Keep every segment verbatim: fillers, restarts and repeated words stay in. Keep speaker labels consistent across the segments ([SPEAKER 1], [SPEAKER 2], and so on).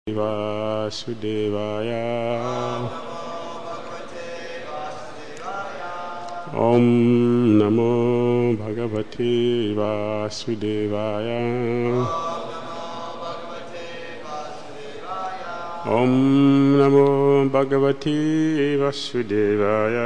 [SPEAKER 1] Vasudevaya. Om Namo Bhagavate Vasudevaya. Om Namo Bhagavate Vasudevaya.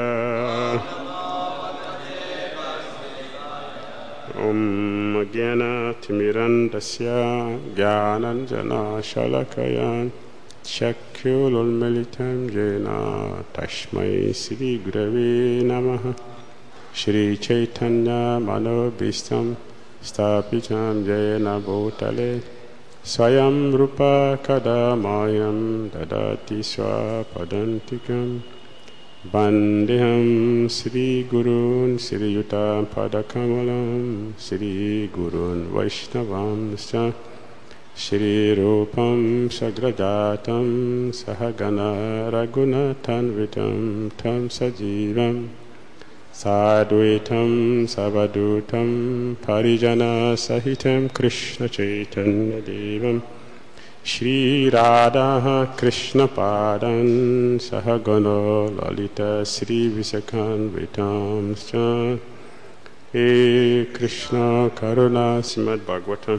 [SPEAKER 1] Om Jnana Timirandasya Jnananjana Shalakaya Chakyululmilitam Jena Tashmai Sri Gurave Namaha. Shri Chaitanya Manobhistam Stapitam Jena Bhutale Swayam Rupa Kadamayam Dadati Swapadantikam Bandeham Sri Gurun Sri Yuta Padakamalam Sri Gurun Vaishnavam Sa Shri Rupam Sagrajatam Sahagana Raghunathan Vitam Tam Sajivam Sadhuitam Savadutam Parijana Sahitam Krishna Chaitanya Devam Shri Radha Krishna Padan Sahagana Lalita Sri Visakan Vitam Cha. He Krishna Karuna Srimad Bhagavatam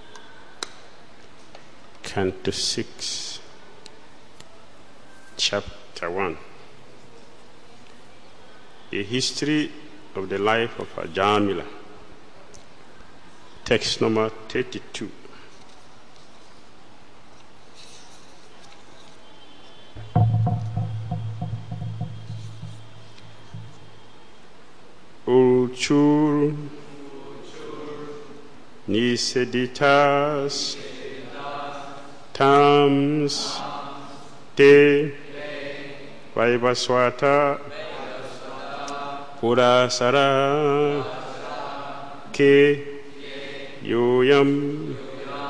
[SPEAKER 1] Canto six Chapter one. A history of the life of Ajamila. Text number thirty-two. Ulchur Niseditas Tams Te Vaivaswata Purasara Ke Yoyam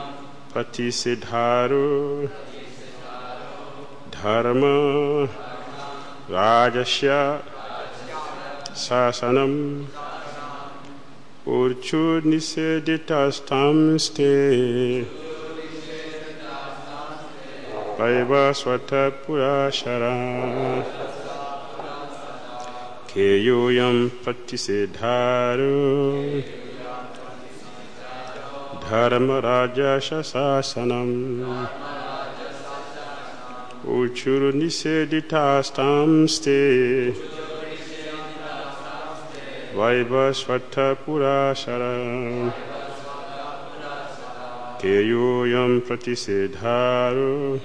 [SPEAKER 1] Patisidharu Dharma Rajasya Sasanam Urchur Niseditas Tamste Vaivaswata Purashara Keyoyam Patisidharu Dharma Raja Sasanam Urchur Niseditas Tamste Vaivaswata Purashara Keyoyam Pratisidharu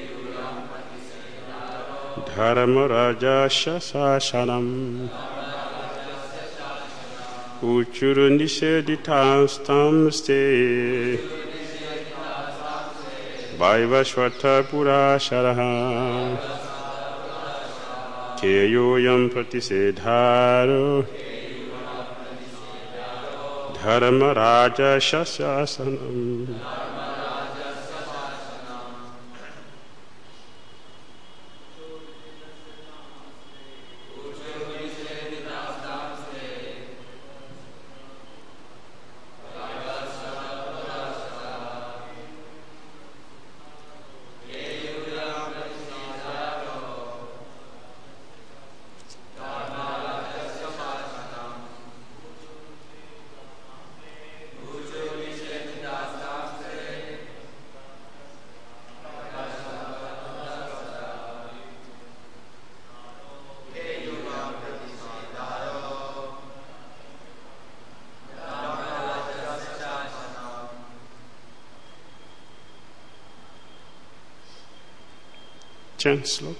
[SPEAKER 1] Dharma Raja Sasanam Uchuru Niseditas Tamste Vaivaswata Purashara Keyoyam Pratisidharu Dharma Raja Sasanam. Chant slok.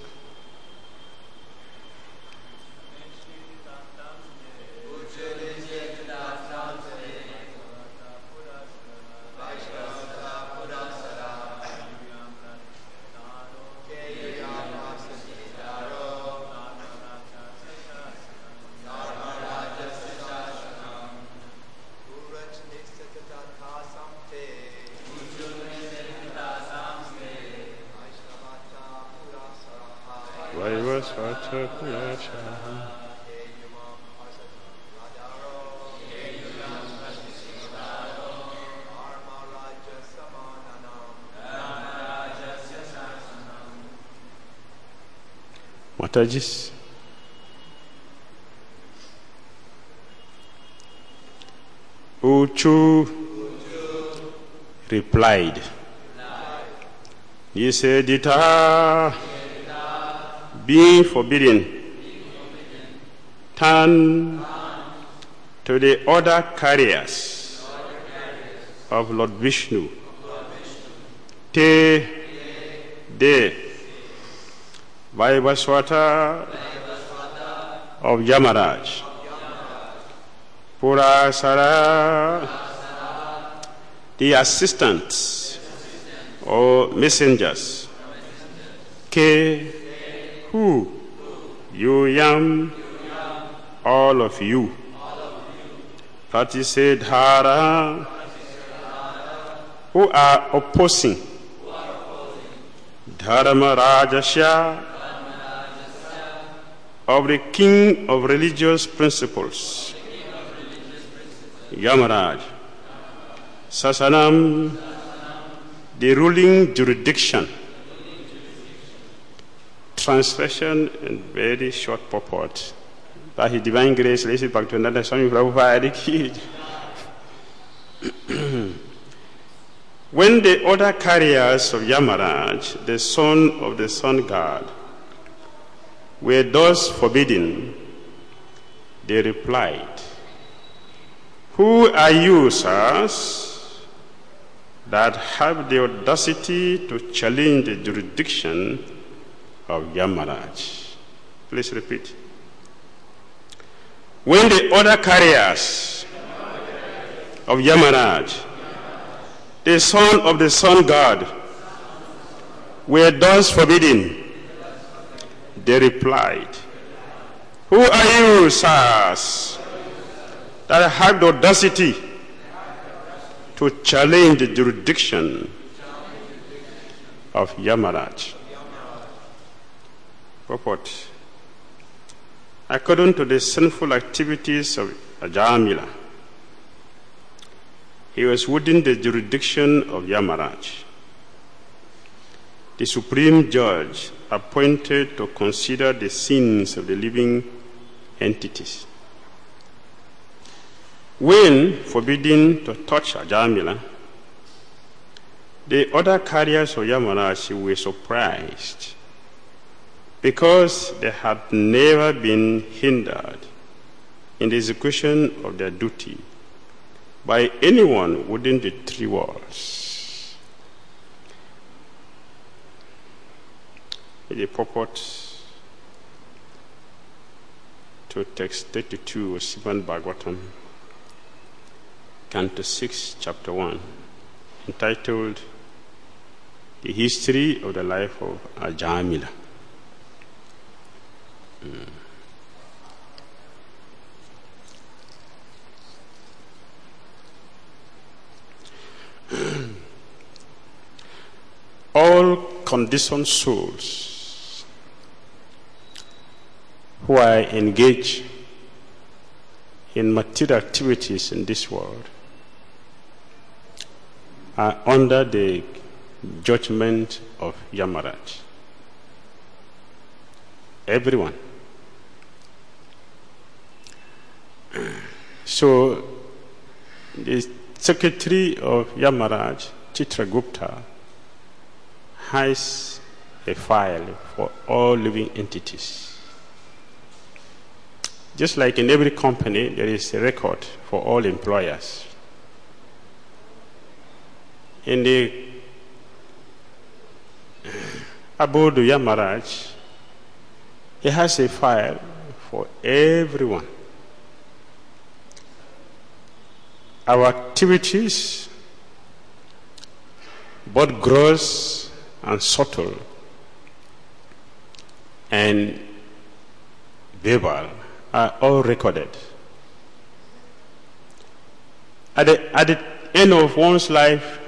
[SPEAKER 1] Vaivaswata Purashara Matajis. Uchu replied, he said, it are being forbidden, turn to the other carriers of Lord Vishnu. Te de Vaivaswata of Yamaraj. Purasara, the assistants or messengers. Ke, who? You yam, all of you. Pratisedhara, who are opposing. Dharma Rajasya, of the king of religious principles. Yamaraj. Sasanam, the ruling jurisdiction. Translation and very short purport. By His divine grace, let's see back to another Swami Prabhupada. When the other carriers of Yamaraj, the son of the sun god, were thus forbidden, they replied, who are you, sirs, that have the audacity to challenge the jurisdiction of Yamaraj? Please repeat. When the other carriers of Yamaraj, the son of the sun god, were thus forbidden, they replied, who are you, sirs, that have the audacity to challenge the jurisdiction of Yamaraj? Purport. According to the sinful activities of Ajamila, he was within the jurisdiction of Yamaraj, the supreme judge appointed to consider the sins of the living entities. When forbidden to touch Ajamila, the other carriers of Yamaraj were surprised because they had never been hindered in the execution of their duty by anyone within the three walls. The purport to text thirty-two of Srimad Bhagavatam, Canto six, Chapter one, entitled The History of the Life of Ajamila. Mm. All conditioned souls who are engaged in material activities in this world are under the judgment of Yamaraj. Everyone. So the secretary of Yamaraj, Chitragupta, has a file for all living entities. Just like in every company, there is a record for all employers. In the abode of Yamaraj, he has a file for everyone. Our activities, both gross and subtle and verbal, are all recorded. At the, at the end of one's life,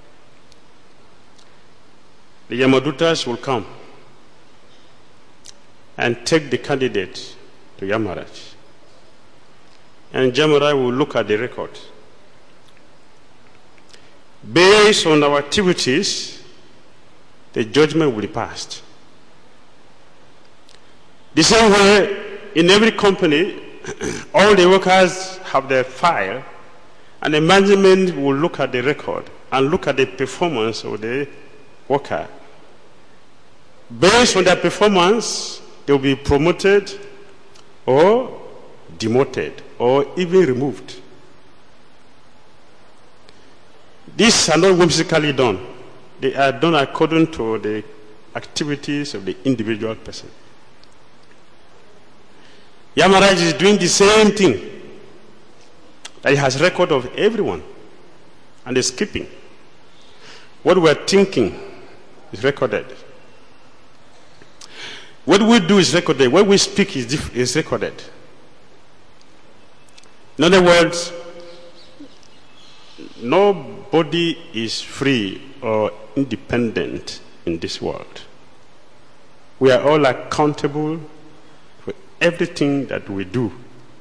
[SPEAKER 1] the Yamadutas will come and take the candidate to Yamaraj. And Yamaraj will look at the record. Based on our activities, the judgment will be passed. The same way, in every company, all the workers have their file, and the management will look at the record and look at the performance of the worker. Based on their performance, they will be promoted or demoted or even removed. These are not whimsically done. They are done according to the activities of the individual person. Yamaraj is doing the same thing. That he has record of everyone and is keeping. What we are thinking is recorded. What we do is recorded. What we speak is, is recorded. In other words, nobody is free or independent in this world. We are all accountable for everything that we do.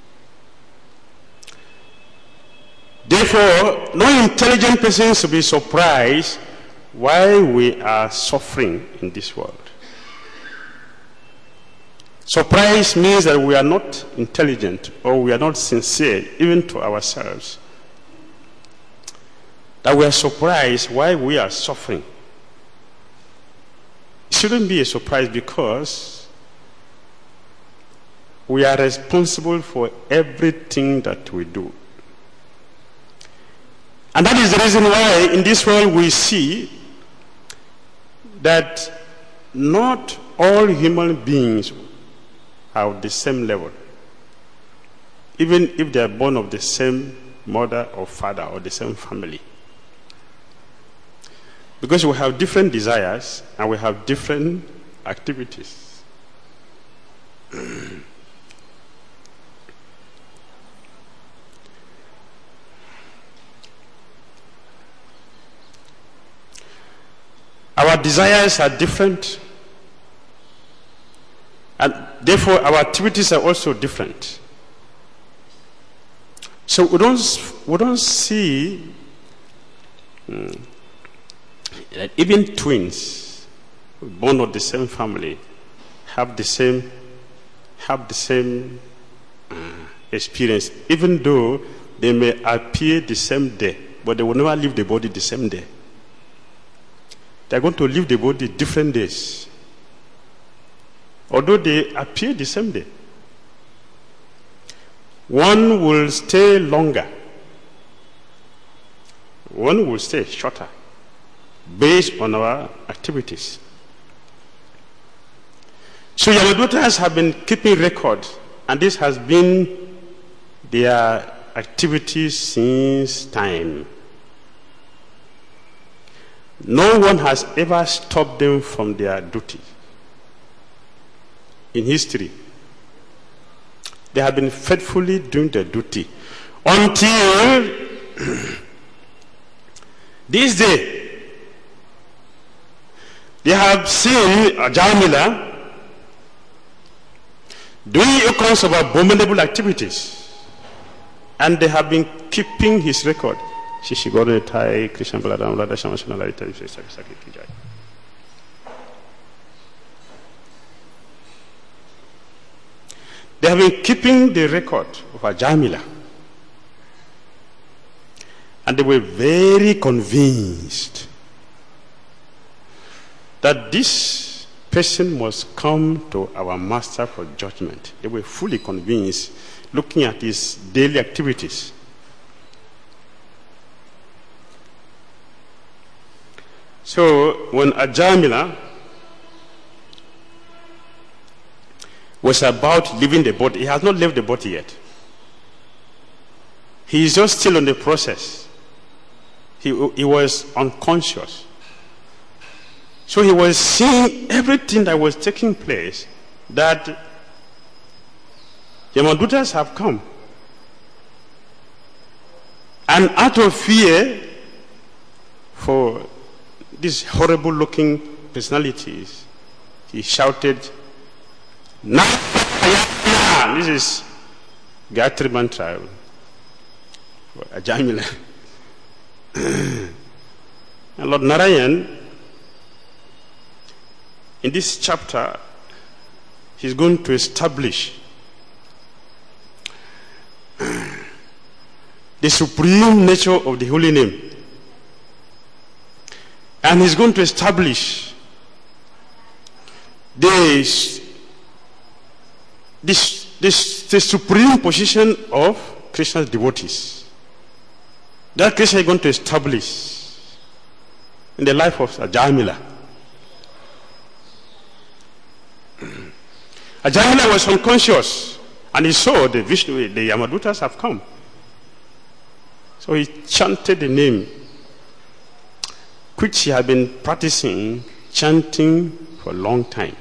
[SPEAKER 1] Therefore, no intelligent person should be surprised why we are suffering in this world. Surprise means that we are not intelligent or we are not sincere, even to ourselves. That we are surprised why we are suffering. It shouldn't be a surprise because we are responsible for everything that we do. And that is the reason why in this world we see that not all human beings are of the same level, even if they are born of the same mother or father or the same family. Because we have different desires and we have different activities. Our desires are different, and therefore our activities are also different. So we don't, we don't see um, that even twins born of the same family have the same have the same uh, experience, even though they may appear the same day, but they will never leave the body the same day. They are going to leave the body different days, although they appear the same day. One will stay longer, one will stay shorter, based on our activities. So Yamadotas have been keeping record, and this has been their activities since time. No one has ever stopped them from their duty. In history, they have been faithfully doing their duty until this day. They have seen Ajamila doing all kinds of abominable activities, and they have been keeping his record. They have been keeping the record of Ajamila, and they were very convinced that this person must come to our master for judgment. They were fully convinced, looking at his daily activities. So when Ajamila was about leaving the body, he has not left the body yet. He is just still on the process. He, he was unconscious. So he was seeing everything that was taking place, that Yamadutas have come. And out of fear for these horrible looking personalities, he shouted, "Narayana!" This is Gayatri mantra for Ajamila. And Lord Narayan, in this chapter, he's going to establish the supreme nature of the holy name. And he's going to establish this, this, this, the supreme position of Christian devotees. That Krishna is going to establish in the life of Ajamila. Ajamila was unconscious, and he saw the Vishnu, the Yamadutas have come. So he chanted the name, which he had been practicing, chanting for a long time.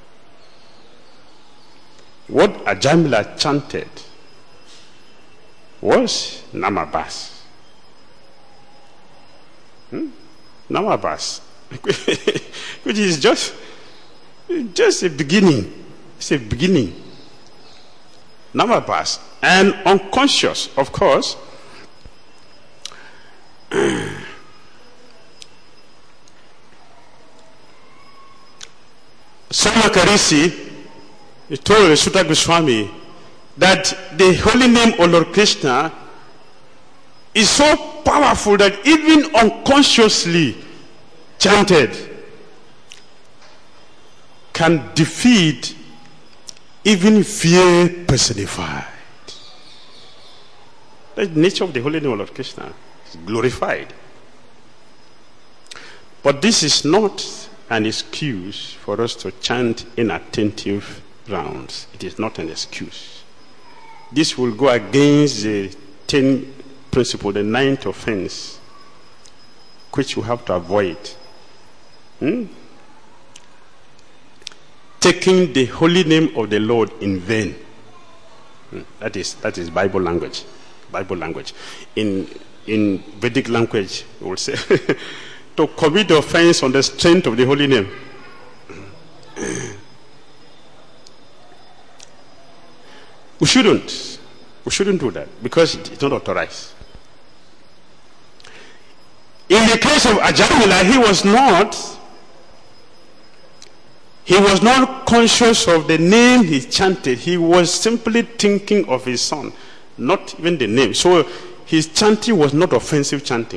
[SPEAKER 1] What Ajamila chanted was Namabas. Hmm? Namabas, which is just, just a beginning. It's a beginning. Namabas, and unconscious, of course. Samakarisi, he told Sutta Goswami that the holy name of Lord Krishna is so powerful that even unconsciously chanted can defeat even fear personified. The nature of the holy name of Lord Krishna is glorified. But this is not an excuse for us to chant inattentive rounds. It is not an excuse. This will go against the ten principle, the ninth offense, which you have to avoid. Hmm? Taking the holy name of the Lord in vain. Hmm. That is that is Bible language. Bible language. In in Vedic language, we will say to commit the offense on the strength of the holy name. We shouldn't. We shouldn't do that because it's not authorized. In the case of Ajamila, he was not he was not conscious of the name he chanted. He was simply thinking of his son, not even the name. So his chanting was not offensive chanting.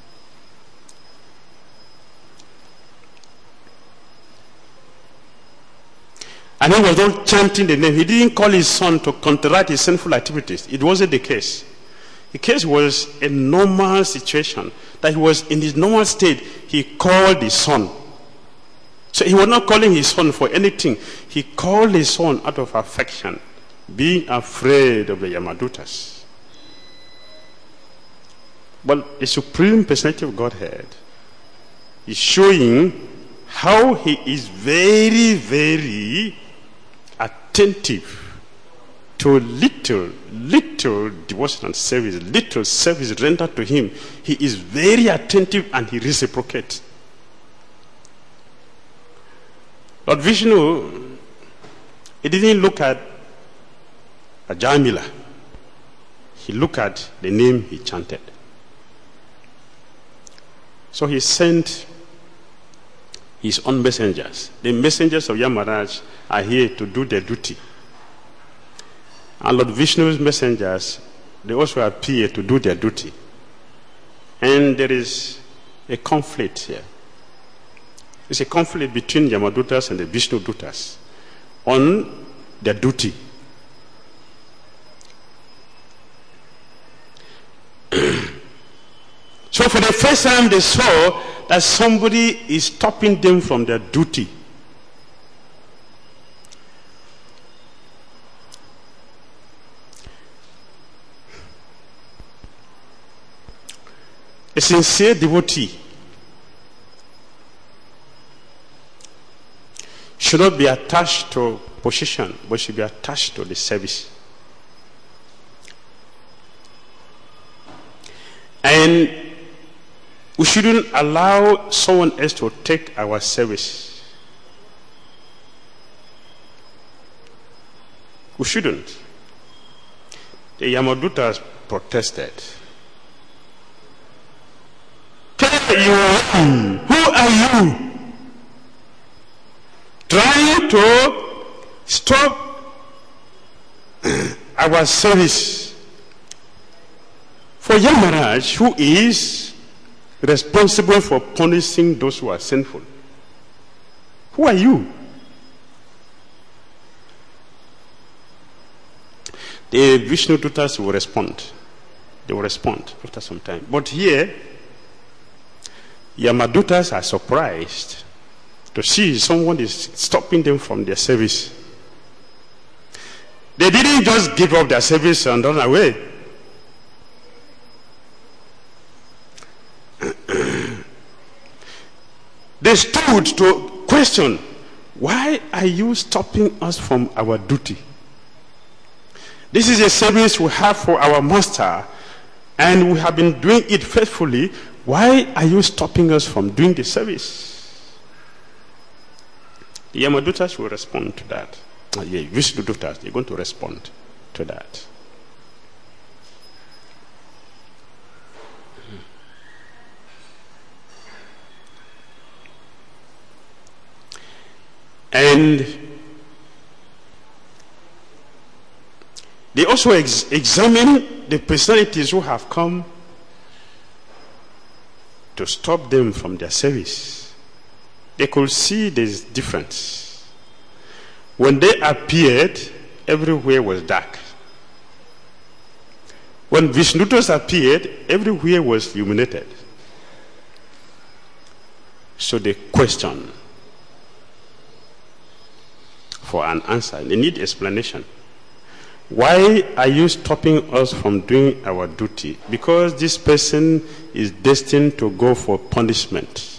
[SPEAKER 1] And he was not chanting the name. He didn't call his son to counteract his sinful activities. It wasn't the case. The case was a normal situation. That he was in his normal state. He called his son. So he was not calling his son for anything. He called his son out of affection, being afraid of the Yamadutas. But the Supreme Personality of Godhead is showing how he is very, very attentive to little, little devotion and service, little service rendered to him. He is very attentive and he reciprocates. Lord Vishnu, he didn't look at Ajamila. He looked at the name he chanted. So he sent his own messengers. The messengers of Yamaraj are here to do their duty. And Lord Vishnu's messengers, they also appear to do their duty. And there is a conflict here. It's a conflict between Yamadutas and the Vishnu Dutas on their duty. So for the first time they saw that somebody is stopping them from their duty. A sincere devotee should not be attached to position, but should be attached to the service. And we shouldn't allow someone else to take our service. We shouldn't. The Yamadutas protested. Who are you? Trying to stop our service for Yamaraj, who is responsible for punishing those who are sinful? Who are you? The Vishnu Dutas will respond. They will respond after some time. But here, Yamadutas are surprised to see someone is stopping them from their service. They didn't just give up their service and run away. They stood to question, why are you stopping us from our duty? This is a service we have for our master, and we have been doing it faithfully. Why are you stopping us from doing the service? The Yamadutas will respond to that. Uh, yeah, Vishnu Dutas, they're going to respond to that. And they also ex- examine the personalities who have come to stop them from their service. They could see this difference. When they appeared, everywhere was dark. When Vishnudutas appeared, everywhere was illuminated. So they question for an answer. They need explanation. Why are you stopping us from doing our duty? Because this person is destined to go for punishment.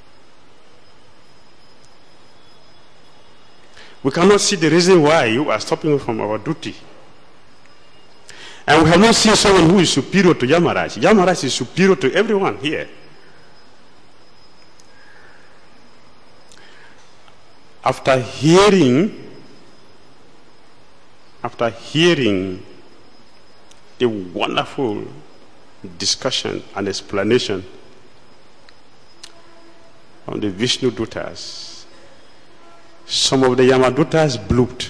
[SPEAKER 1] We cannot see the reason why you are stopping us from our duty. And we have not seen someone who is superior to Yamaraj. Yamaraj is superior to everyone here. After hearing After hearing the wonderful discussion and explanation on the Vishnu Dutas, some of the Yamadutas blooped.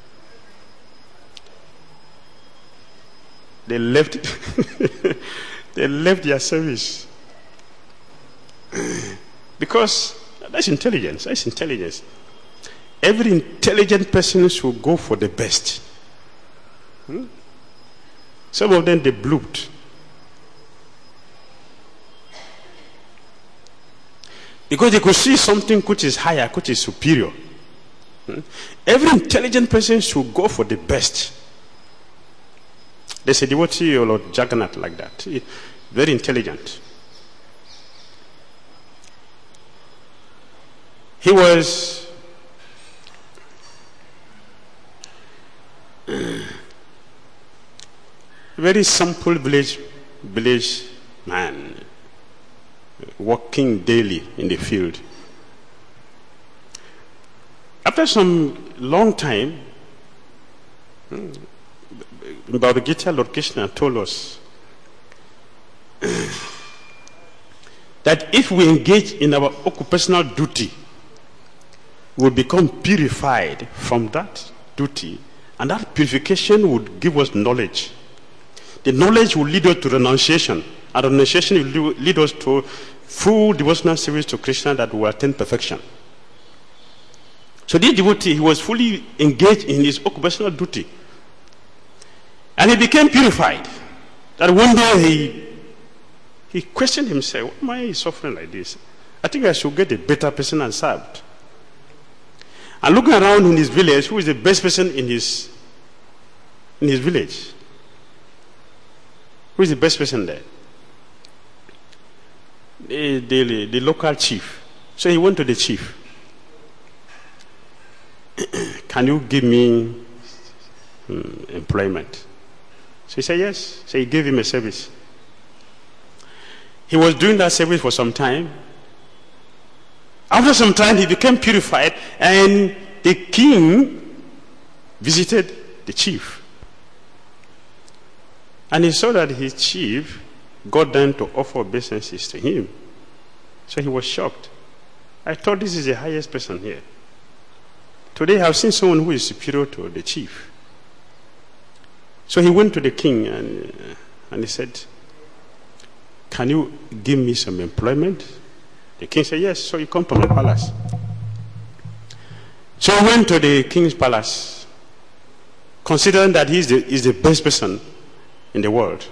[SPEAKER 1] They left they left their service. Because that's intelligence. That's intelligence. Every intelligent person should go for the best. Hmm? Some of them, they blooped. Because they could see something which is higher, which is superior. Hmm? Every intelligent person should go for the best. There's a devotee of Lord Jagannath like that. He, very intelligent. He was very simple village village man, working daily in the field. After some long time, in Bhagavad Gita, Lord Krishna told us that if we engage in our occupational duty, we will become purified from that duty, and that purification would give us knowledge. The knowledge will lead us to renunciation, and renunciation will lead us to full devotional service to Krishna that will attain perfection. So this devotee, he was fully engaged in his occupational duty, and he became purified. That one day he he questioned himself, why am I suffering like this? I think I should get a better person and served. And looking around in his village, who is the best person in his in his village? Who is the best person there? The, the, the local chief. So he went to the chief. Can you give me um, employment? So he said yes. So he gave him a service. He was doing that service for some time. After some time, he became purified, and the king visited the chief. And he saw that his chief got down to offer obeisances to him. So he was shocked. I thought this is the highest person here. Today I've seen someone who is superior to the chief. So he went to the king and, uh, and he said, can you give me some employment? The king said, yes, so you come to my palace. So he went to the king's palace, considering that he's the, he's the best person in the world.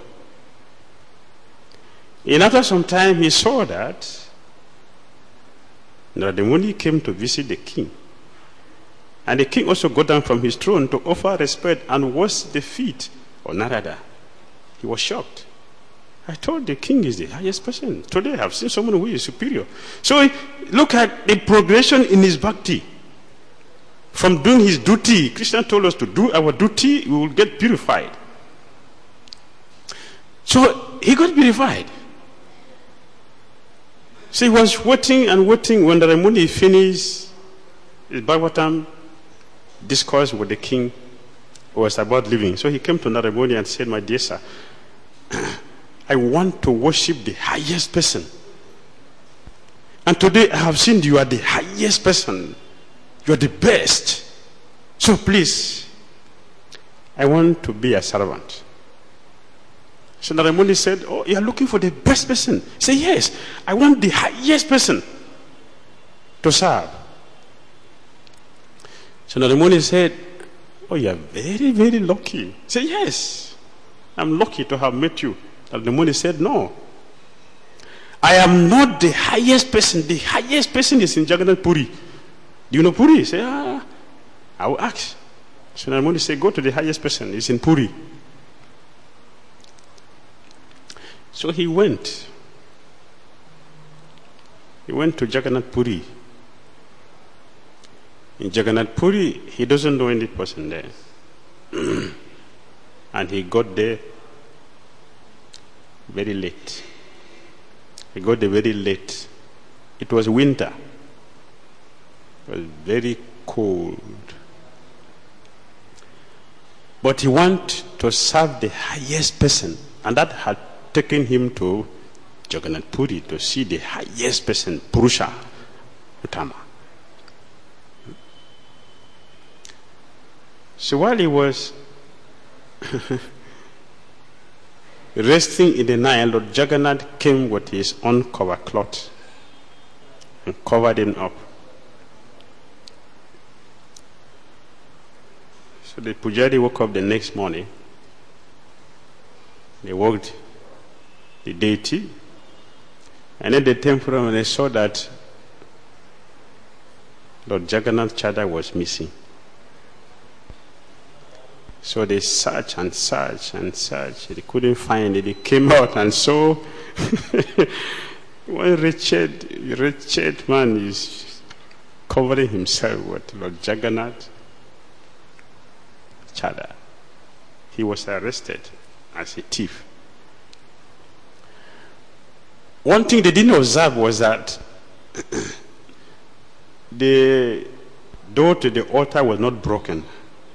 [SPEAKER 1] And after some time, he saw that Narada Muni came to visit the king. And the king also got down from his throne to offer respect and wash the feet of Narada. He was shocked. I told the king is the highest person. Today I have seen someone who is superior. So look at the progression in his bhakti. From doing his duty, Krishna told us to do our duty, we will get purified. So he got purified. So he was waiting and waiting when the Ramuni finished his Bhagavatam discourse with the king who was about leaving. So he came to Narada Muni and said, my dear sir, I want to worship the highest person. And today I have seen you are the highest person. You are the best. So please, I want to be a servant. So Narada Muni said, oh, you are looking for the best person. He said, yes, I want the highest person to serve. So Narada Muni said, oh, you are very, very lucky. He said, yes, I'm lucky to have met you. Narada Muni said, no. I am not the highest person. The highest person is in Jagannath Puri. Do you know Puri? He said, ah, I will ask. So Narada Muni said, go to the highest person. It's in Puri. So he went. He went to Jagannath Puri. In Jagannath Puri, he doesn't know any person there. And he got there very late. He got there very late. It was winter. It was very cold. But he wanted to serve the highest person. And that had taken him to Jagannath Puri to see the highest person, Purusha Uttama. So while he was resting in the Nile, Lord Jagannath came with his own cover cloth and covered him up. So the Pujari woke up the next morning. They walked the deity, and then they came from and they saw that Lord Jagannath Chada was missing. So they searched and searched and searched. They couldn't find it. They came out and saw one wretched, wretched man is covering himself with Lord Jagannath Chada. He was arrested as a thief. One thing they didn't observe was that the door to the altar was not broken.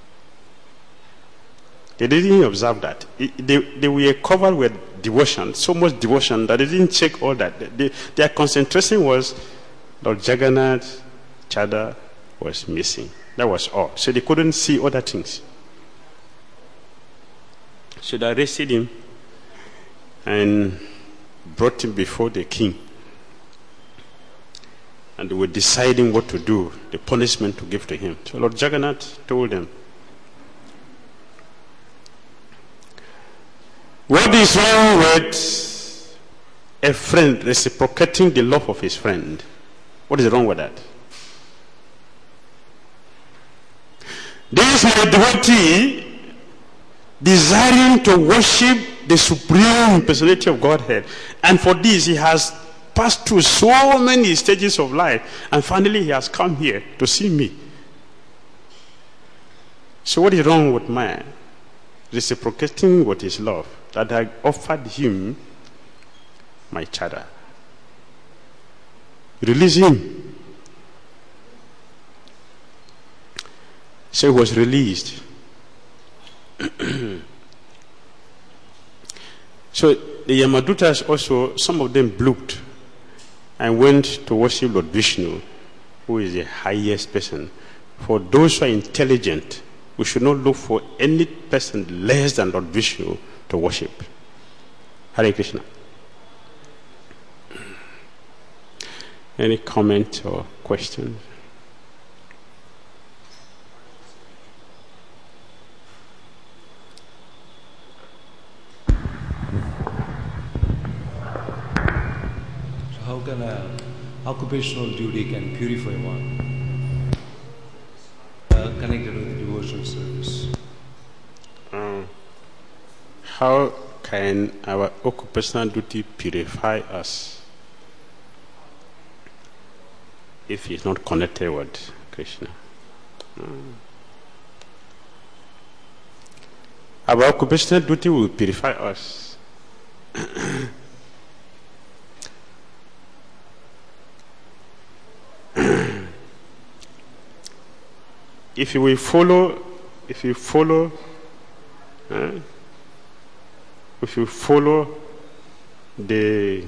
[SPEAKER 1] They didn't observe that. It, they, they were covered with devotion, so much devotion that they didn't check all that. They, their concentration was Lord Jagannath Chada was missing. That was all. So they couldn't see other things. So they arrested him and brought him before the king. And they were deciding what to do, the punishment to give to him. So Lord Jagannath told them, what is wrong with a friend reciprocating the love of his friend? What is wrong with that? This is my devotee desiring to worship the supreme personality of Godhead. And for this, he has passed through so many stages of life. And finally, he has come here to see me. So what is wrong with man? Reciprocating what is love, that I offered him my chada. Release him. So he was released. So the Yamadutas also, some of them blooped and went to worship Lord Vishnu, who is the highest person. for those who are intelligent, we should not look for any person less than Lord Vishnu to worship. Hare Krishna. Any comment or question?
[SPEAKER 2] So how can a occupational duty can purify one uh, connected with devotional service?
[SPEAKER 1] Um, how can our occupational duty purify us if it's not connected with Krishna? Um, our occupational duty will purify us if you will follow, if you follow, uh, if you follow the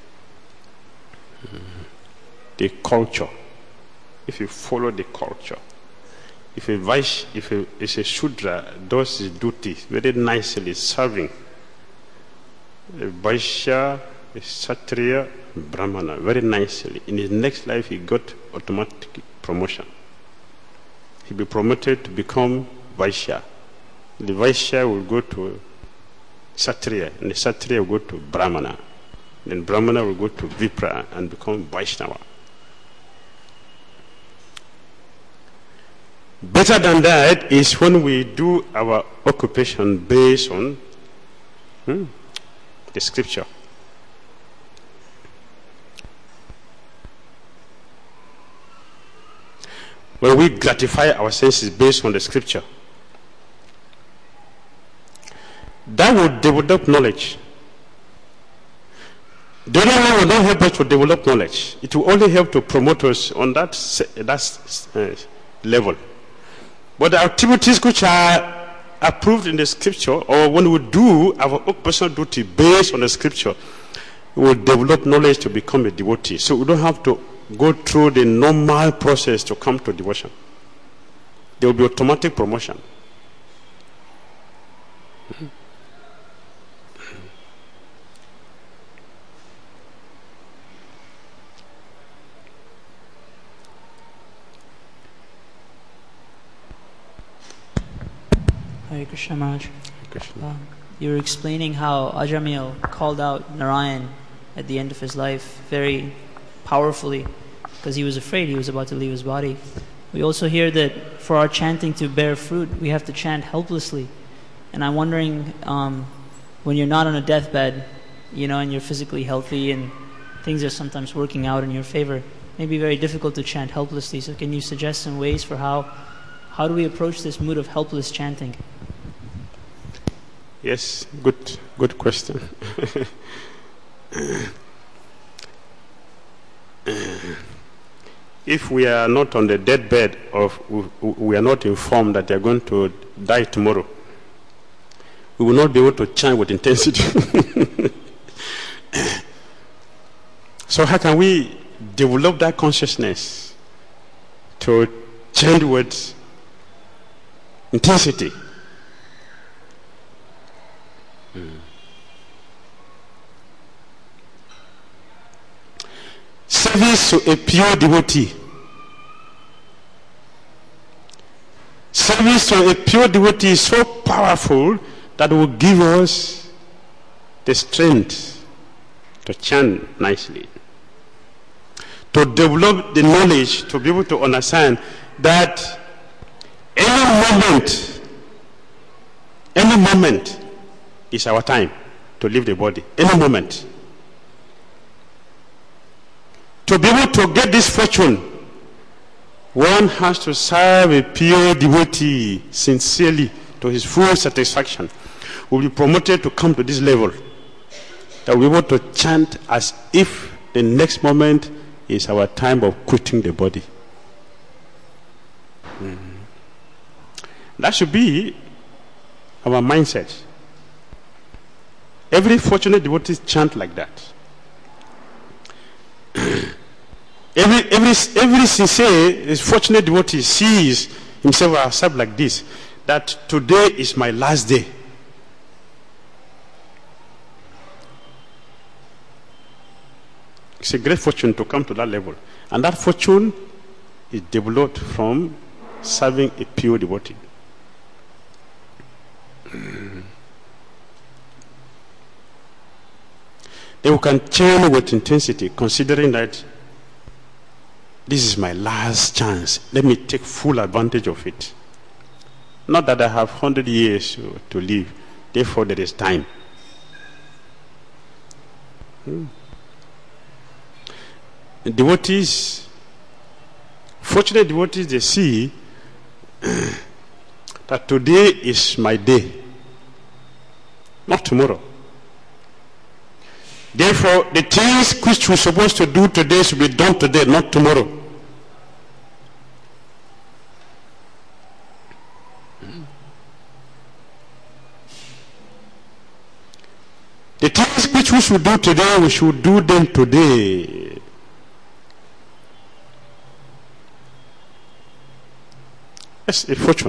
[SPEAKER 1] the culture, if you follow the culture, if a Vaishya, if a, if a Shudra does his duty very nicely, serving a Vaishya, a Kshatriya, Brahmana very nicely, in his next life he got automatic promotion. He'll be promoted to become Vaishya. The Vaishya will go to Kshatriya, and the Kshatriya will go to Brahmana. Then Brahmana will go to Vipra and become Vaishnava. Better than that is when we do our occupation based on hmm, the scripture. When we gratify our senses based on the scripture, that will develop knowledge. The other one will not help us to develop knowledge. It will only help to promote us on that, that uh, level. But the activities which are approved in the scripture, or when we do our personal duty based on the scripture, we will develop knowledge to become a devotee. So we don't have to go through the normal process to come to devotion. There will be automatic promotion. Mm-hmm.
[SPEAKER 3] Hare Krishna Maharaj.
[SPEAKER 1] Krishna.
[SPEAKER 3] Um, you were explaining how Ajamil called out Narayan at the end of his life very powerfully because he was afraid he was about to leave his body. We also hear that for our chanting to bear fruit, we have to chant helplessly. And I'm wondering, um, when you're not on a deathbed, you know, and you're physically healthy and things are sometimes working out in your favor, it may be very difficult to chant helplessly. So can you suggest some ways for how, how do we approach this mood of helpless chanting?
[SPEAKER 1] Yes, good, good question. If we are not on the deathbed, of we are not informed that they are going to die tomorrow, we will not be able to chant with intensity. So how can we develop that consciousness to chant with intensity? Hmm. Service to a pure devotee. Service to a pure devotee is so powerful that will give us the strength to chant nicely, to develop the knowledge, to be able to understand that any moment, any moment is our time to leave the body. Any moment. To be able to get this fortune, one has to serve a pure devotee sincerely to his full satisfaction. Will be promoted to come to this level, that we're able to chant as if the next moment is our time of quitting the body. Mm-hmm. That should be our mindset. Every fortunate devotee chant like that. Every, every, every sincere, fortunate devotee sees himself or herself like this, that today is my last day. It's a great fortune to come to that level. And that fortune is developed from serving a pure devotee. Then we can chant with intensity, considering that this is my last chance. Let me take full advantage of it. Not that I have one hundred years to live, therefore there is time. Hmm. Devotees, fortunate devotees, they see that today is my day, not tomorrow. Therefore, the things which we're supposed to do today should be done today, not tomorrow. The things which we should do today, we should do them today. It's a fortune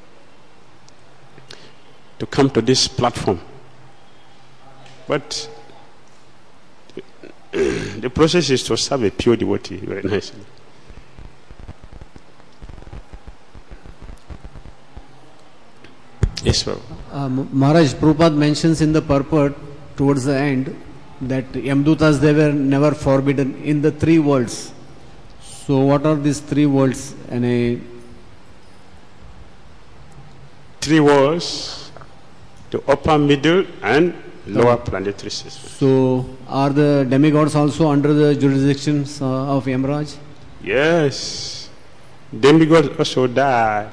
[SPEAKER 1] to come to this platform. But the process is to serve a pure devotee very nicely. Yes, sir.
[SPEAKER 4] Uh, Maharaj, Prabhupada mentions in the purport towards the end that Yamdutas, they were never forbidden in the three worlds. So what are these three worlds? And a
[SPEAKER 1] three worlds, the upper, middle, and lower planetary system.
[SPEAKER 4] So are the demigods also under the jurisdictions uh, of Yamaraj?
[SPEAKER 1] Yes. Demigods also die.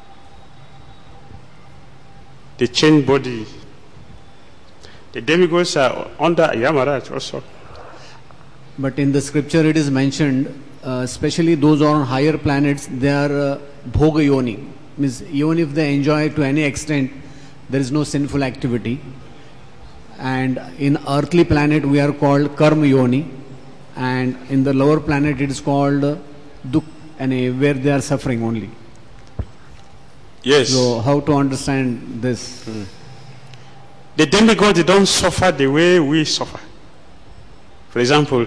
[SPEAKER 1] They change body. The demigods are under Yamaraj also.
[SPEAKER 4] But in the scripture it is mentioned, uh, especially those on higher planets, they are uh, bhoga yoni. Means even if they enjoy to any extent, there is no sinful activity. And in earthly planet we are called karma yoni, and in the lower planet it is called uh, dukh, and where they are suffering only.
[SPEAKER 1] Yes.
[SPEAKER 4] So how to understand this?
[SPEAKER 1] Hmm. The demigods, they don't suffer the way we suffer. For example,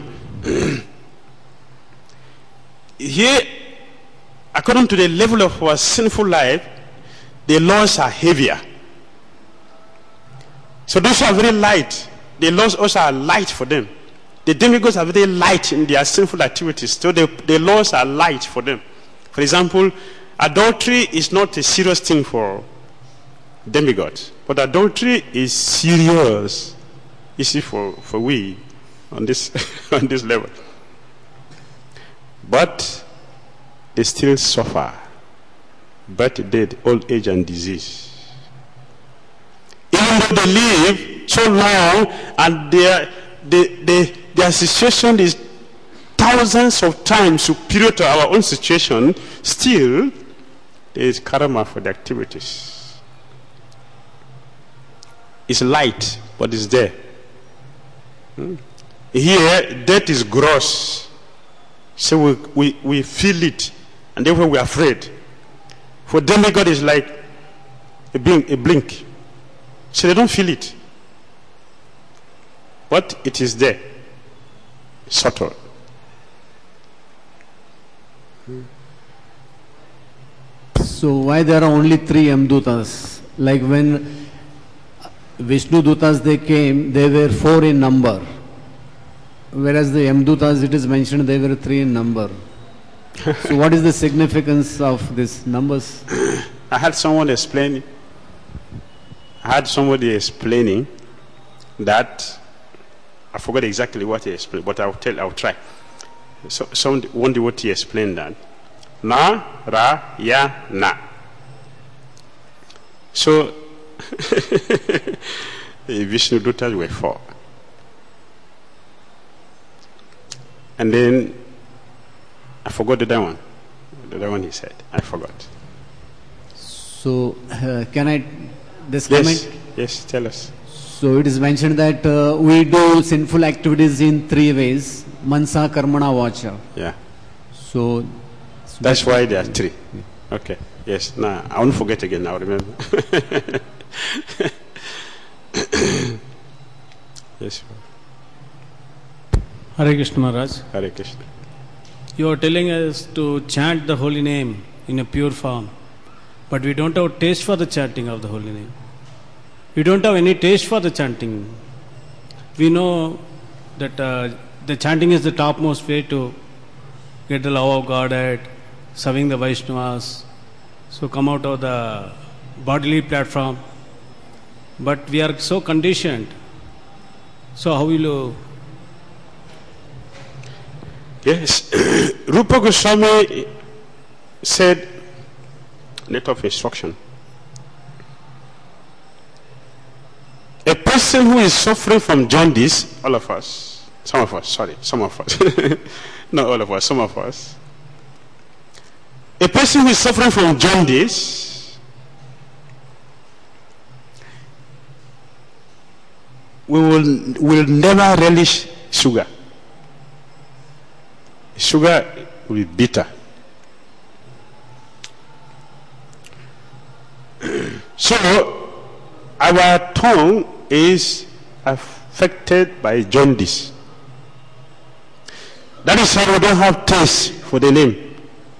[SPEAKER 1] here, according to the level of our sinful life, the laws are heavier. So those who are very light, the laws also are light for them. The demigods are very light in their sinful activities, so the, the laws are light for them. For example, adultery is not a serious thing for demigods, but adultery is serious issue for, for we on this on this level. But they still suffer birth, death, old age, and disease. Even though they live so long and their they, they, their situation is thousands of times superior to our own situation, still there is karma for the activities. It's light, but it's there. Hmm? Here, death is gross. So we, we, we feel it, and therefore we are afraid. For demigod is like a blink, a blink. So they don't feel it. But it is there. Subtle.
[SPEAKER 4] So why there are only three Yamdutas? Like when Vishnu Dutas they came, they were four in number. Whereas the Yamdutas, it is mentioned they were three in number. So what is the significance of these numbers?
[SPEAKER 1] I had someone explain. I had somebody explaining that, I forgot exactly what he explained, but I'll tell, I'll try. So, some one devotee explained that. Na, ra, ya, na. So, the Vishnu Dutas were four. And then, I forgot the other one. The other one he said, I forgot.
[SPEAKER 4] So, uh, can I, this
[SPEAKER 1] Yes,
[SPEAKER 4] comment?
[SPEAKER 1] yes, tell us.
[SPEAKER 4] So it is mentioned that uh, we do sinful activities in three ways. Mansa, Karmana, Vacha.
[SPEAKER 1] Yeah.
[SPEAKER 4] So
[SPEAKER 1] That's why there are three. Okay. Yes. Now I won't forget again. Now remember. Yes.
[SPEAKER 5] Hare Krishna Maharaj.
[SPEAKER 1] Hare Krishna.
[SPEAKER 5] You are telling us to chant the holy name in a pure form, but we don't have taste for the chanting of the holy name. We don't have any taste for the chanting. We know that uh, the chanting is the topmost way to get the love of Godhead, serving the Vaishnavas, so come out of the bodily platform. But we are so conditioned. So how will you?
[SPEAKER 1] Yes. Rupa Goswami said, letter of instruction, a person who is suffering from jaundice, all of us, some of us, sorry, some of us, not all of us, some of us, a person who is suffering from jaundice we will, will never relish sugar. Sugar will be bitter. So, our tongue is affected by jaundice. That is why we don't have taste for the name.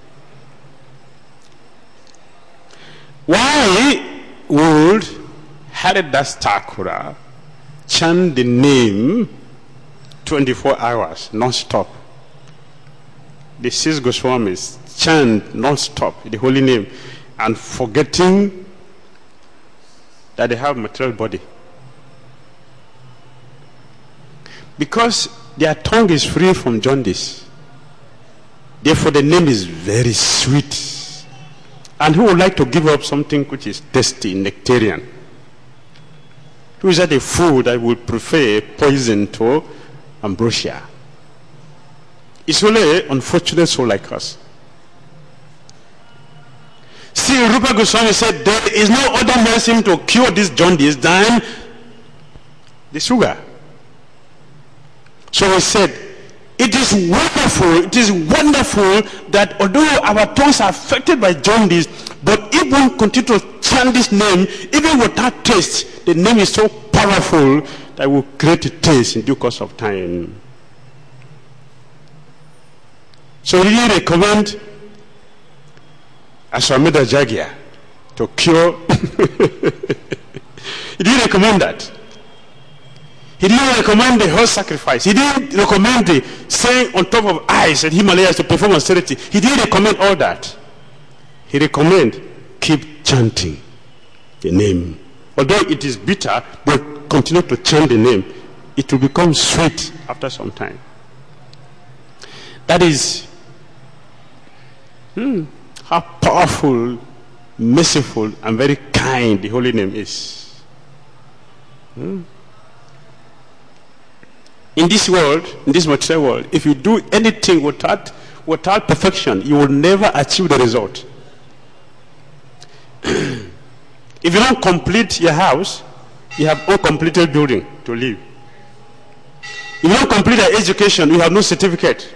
[SPEAKER 1] Why would Haridas Thakura chant the name twenty-four hours, non-stop? The six Goswamis chant non-stop the holy name and forgetting that they have material body. Because their tongue is free from jaundice. Therefore the name is very sweet. And who would like to give up something which is tasty, nectarian? Who is that a fool that would prefer poison to ambrosia? It's only an unfortunate soul like us. See, Rupa Goswami said there is no other medicine to cure this jaundice than the sugar. So he said, it is wonderful, it is wonderful that although our tongues are affected by jaundice, but if one continue to chant this name, even without taste, the name is so powerful that it will create a taste in due course of time. So he recommend Aswamedha Jagya to cure. He didn't recommend that. He didn't recommend the horse sacrifice. He didn't recommend the saying on top of ice at Himalayas to perform austerity. He didn't recommend all that. He recommend keep chanting the name. Although it is bitter, but continue to chant the name. It will become sweet after some time. That is hmm, how powerful, merciful, and very kind the holy name is. Hmm. In this world, in this material world, if you do anything without, without perfection, you will never achieve the result. If you don't complete your house, you have uncompleted building to live. If you don't complete your education, you have no certificate.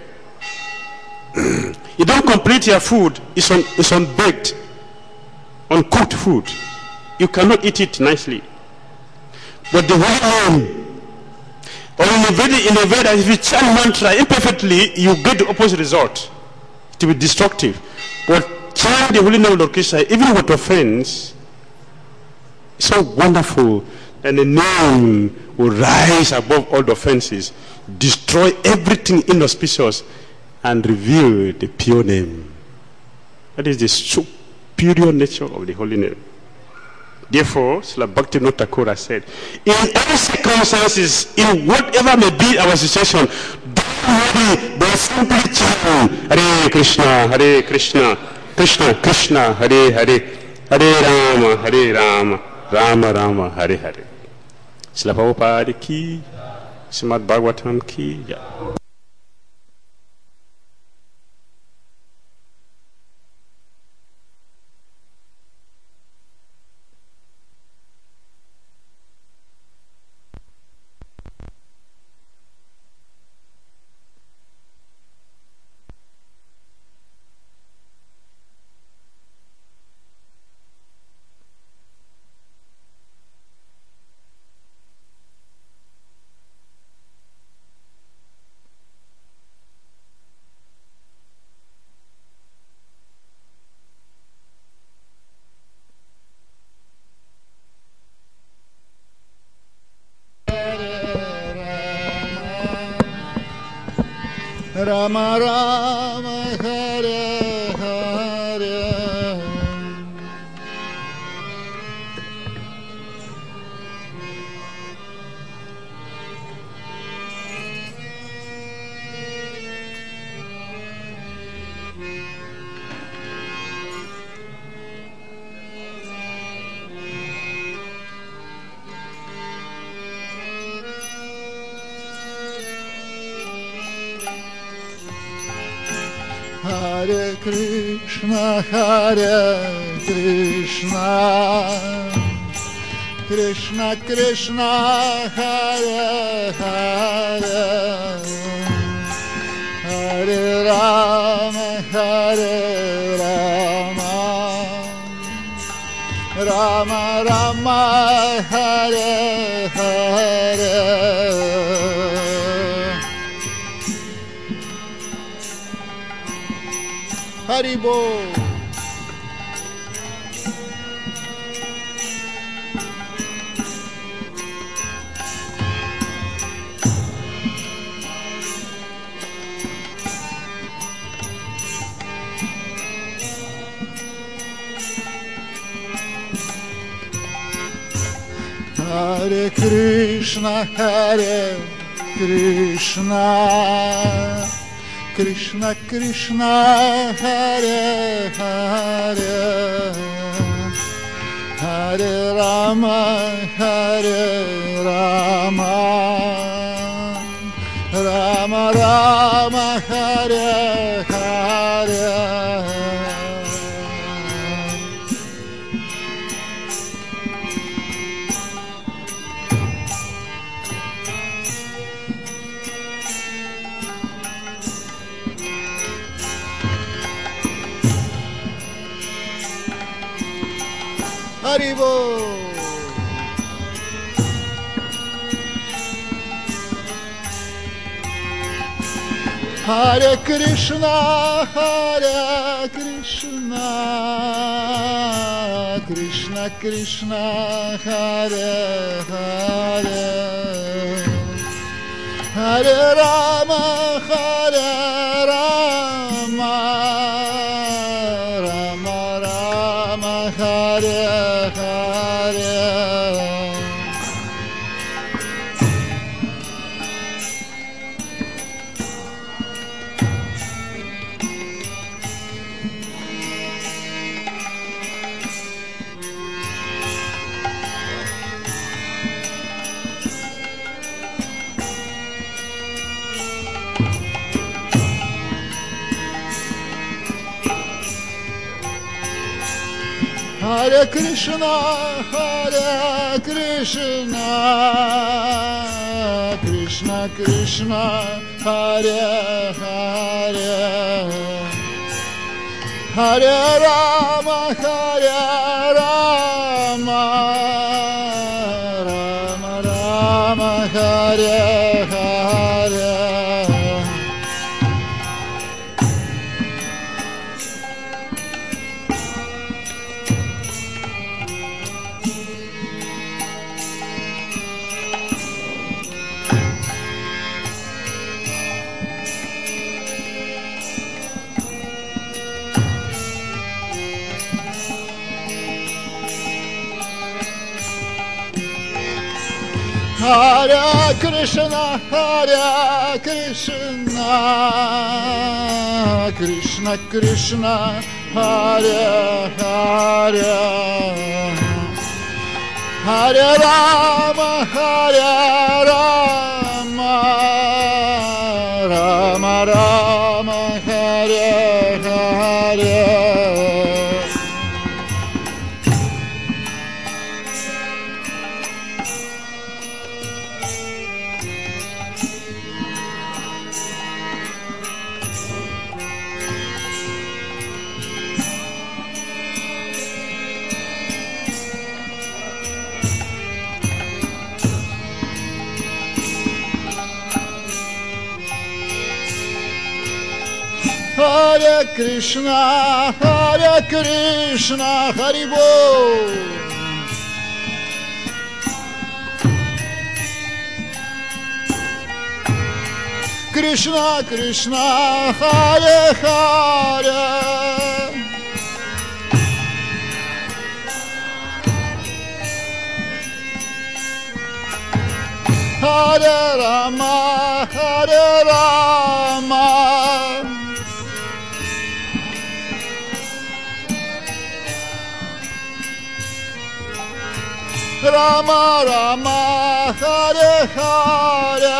[SPEAKER 1] You don't complete your food, it's, un, it's unbaked, uncooked food. You cannot eat it nicely. But the holy name, or in a way, in a way that if you chant mantra imperfectly, you get the opposite result. It will be destructive. But chant the holy name of Lord Krishna, even with offense, it's so wonderful. And the name will rise above all the offenses, destroy everything inauspicious, and reveal the pure name. That is the superior nature of the holy name. Therefore, Srila Bhaktivinoda Thakur said, in every circumstances, in whatever may be our situation, don't worry, but simply chant Hare Krishna, Hare Krishna, Krishna Krishna, Hare Hare, Hare Rama, Hare Rama, Rama Rama, Hare Hare. Srila Prabhupada ki, Srimad Bhagavatam ki. Yeah.
[SPEAKER 6] Rama Rama Hare Hare Hare Krishna, Hare Krishna, Krishna Krishna, Hare Hare, Hare Rama, Hare Rama, Rama Rama, Hare Hare. Haribo. Hare Krishna, Hare Krishna, Krishna Krishna, Hare Hare, Hare Rama, Hare Rama, Rama Rama, Hare Hare. Haribo. Hare Krishna, Hare Krishna, Krishna Krishna, Hare Hare, Hare Rama, Hare Rama, Rama Rama, Hare Hare. Hare Krishna, Hare Krishna, Krishna Krishna, Hare Hare, Hare Rama, Hare Rama, Rama Rama, Hare Hare. Hare Krishna, Hare Krishna, Krishna Krishna, Hare Hare, Hare Rama, Hare Rama, Rama Rama, Hare Hare. Hare Krishna, Hare Krishna, Haribo. Krishna Krishna Hare Hare Hare Rama Hare Rama Rama Rama Hare Hare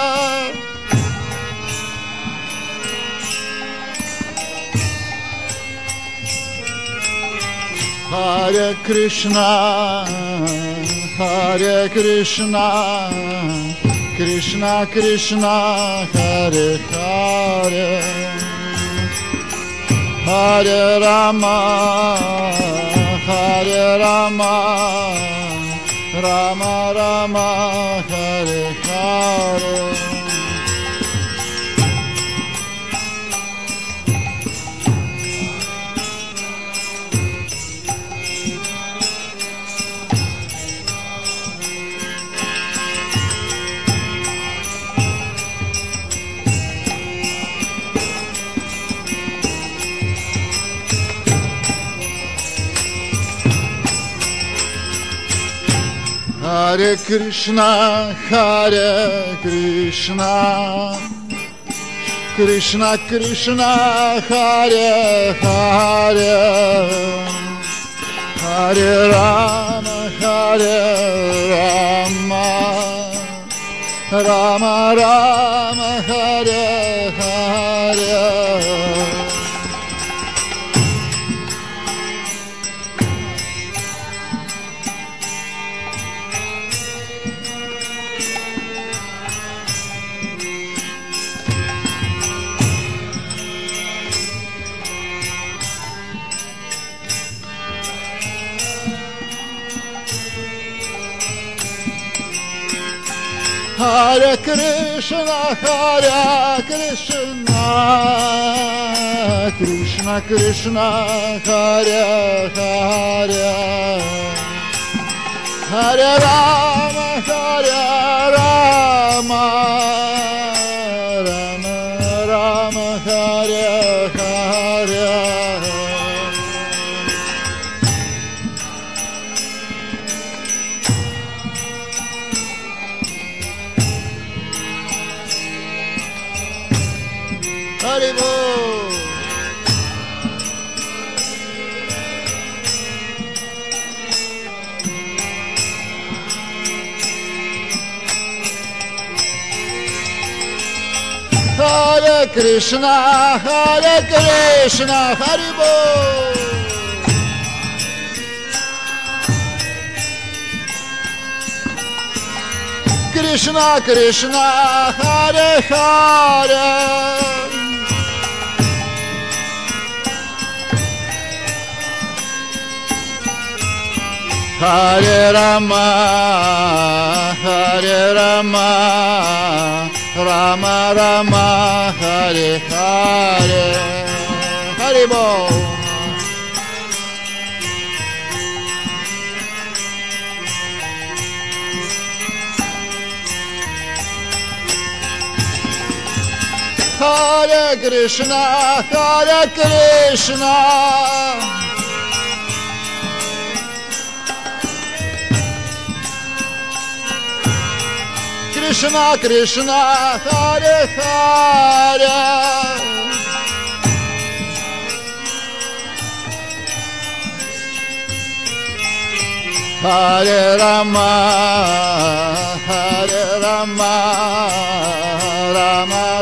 [SPEAKER 6] Hare Krishna Hare Krishna Krishna Krishna Hare Hare Hare Rama Hare Rama Rama Rama Hare Hare Hare Krishna, Hare Krishna, Krishna Krishna, Hare Hare, Hare Rama, Hare Rama, Rama Rama, Hare Hare. Hare Krishna, Hare Krishna, Krishna Krishna, Hare Hare, Hare Rama, Hare Rama, Rama Rama, Hare Hare. Haribol. Hare Krishna, Hare Krishna, Haribol. Krishna Krishna, Hare Hare. Hare Rama, Hare Rama, Rama Rama, Hare Hare, Haribol. Hare Krishna, Hare Krishna. Krishna Krishna, Hare Hare. Hare Rama, Hare Rama, Rama